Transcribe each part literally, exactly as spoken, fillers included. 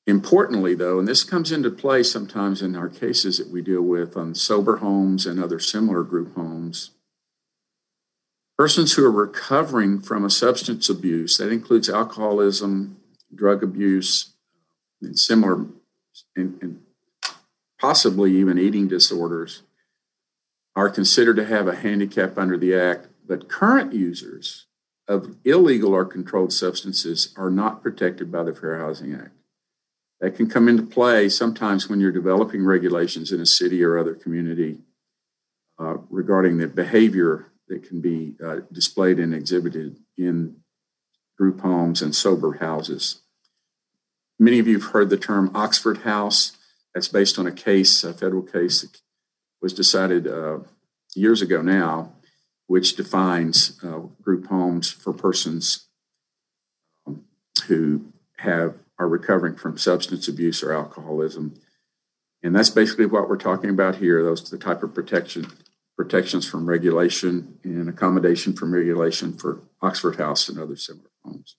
Importantly, though, and this comes into play sometimes in our cases that we deal with on sober homes and other similar group homes, persons who are recovering from a substance abuse, that includes alcoholism, drug abuse, and similar, and, and possibly even eating disorders, are considered to have a handicap under the Act, but current users of illegal or controlled substances are not protected by the Fair Housing Act. That can come into play sometimes when you're developing regulations in a city or other community uh, regarding the behavior that can be uh, displayed and exhibited in group homes and sober houses. Many of you have heard the term Oxford House. That's based on a case, a federal case that was decided uh, years ago now, which defines uh, group homes for persons um, who have are recovering from substance abuse or alcoholism. And that's basically what we're talking about here. Those are the type of protection protections from regulation and accommodation from regulation for Oxford House and other similar homes.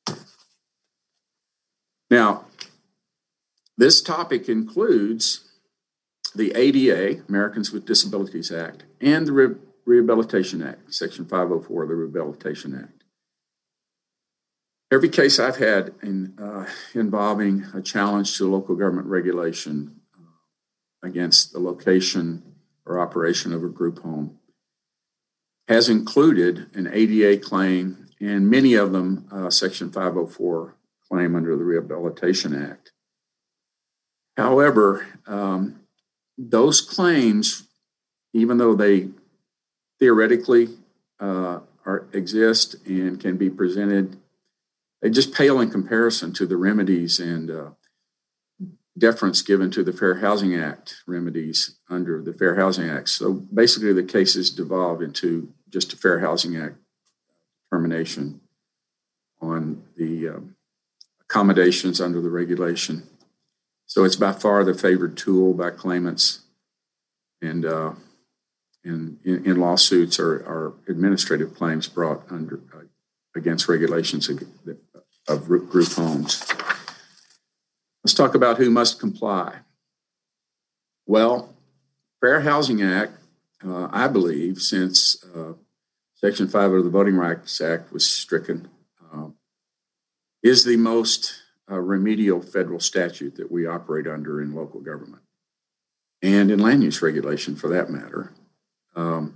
Now, this topic includes the A D A, Americans with Disabilities Act, and the Re- Rehabilitation Act, Section five oh four of the Rehabilitation Act. Every case I've had in, uh, involving a challenge to local government regulation uh, against the location or operation of a group home has included an A D A claim, and many of them uh, Section five oh four claim under the Rehabilitation Act. However, um, those claims, even though they theoretically uh, are, exist and can be presented, they just pale in comparison to the remedies and uh, deference given to the Fair Housing Act remedies under the Fair Housing Act. So basically the cases devolve into just a Fair Housing Act determination on the um, accommodations under the regulation. So it's by far the favored tool by claimants and uh, in, in, in lawsuits or, or administrative claims brought under uh, against regulations of, of group homes. Let's talk about who must comply. Well, Fair Housing Act, uh, I believe, since uh, Section five of the Voting Rights Act was stricken, uh, is the most uh, remedial federal statute that we operate under in local government and in land use regulation for that matter. Um,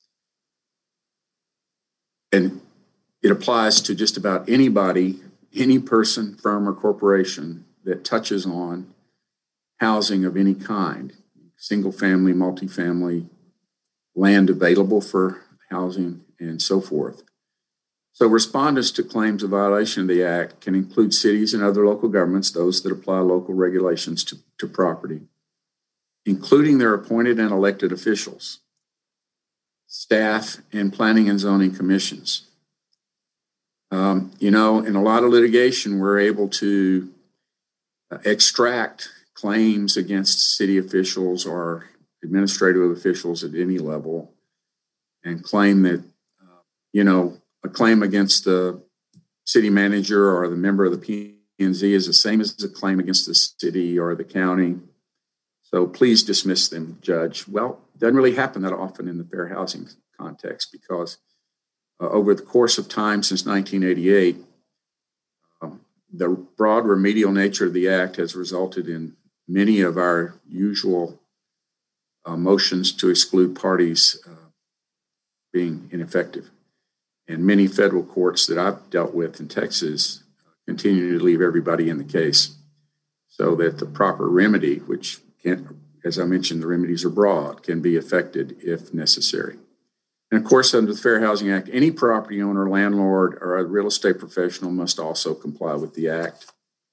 and it applies to just about anybody, any person, firm, or corporation that touches on housing of any kind, single family, multifamily, land available for housing, and so forth. So respondents to claims of violation of the Act can include cities and other local governments, those that apply local regulations to, to property, including their appointed and elected officials, staff, and planning and zoning commissions. Um, you know, in a lot of litigation, we're able to uh, extract claims against city officials or administrative officials at any level and claim that, uh, you know, a claim against the city manager or the member of the P and Z is the same as a claim against the city or the county. So please dismiss them, Judge. Well, it doesn't really happen that often in the fair housing context because uh, over the course of time since nineteen eighty-eight, um, the broad remedial nature of the Act has resulted in many of our usual uh, motions to exclude parties uh, being ineffective. And many federal courts that I've dealt with in Texas continue to leave everybody in the case so that the proper remedy, which can, as I mentioned, the remedies are broad, can be effected if necessary. And of course, under the Fair Housing Act, any property owner, landlord, or a real estate professional must also comply with the Act.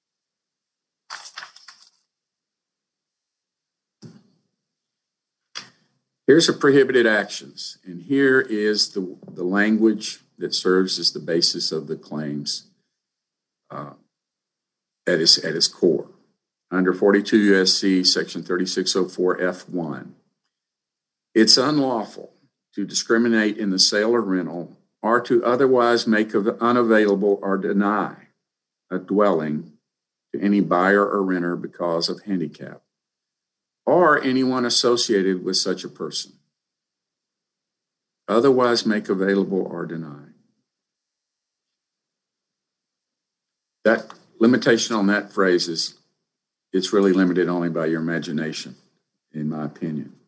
Here's the prohibited actions, and here is the, the language that serves as the basis of the claims uh, at, its, at its core. Under forty-two U S C section thirty-six oh four F one, it's unlawful to discriminate in the sale or rental or to otherwise make unavailable or deny a dwelling to any buyer or renter because of handicap, or anyone associated with such a person. Otherwise make available or deny. That limitation on that phrase is, it's really limited only by your imagination, in my opinion.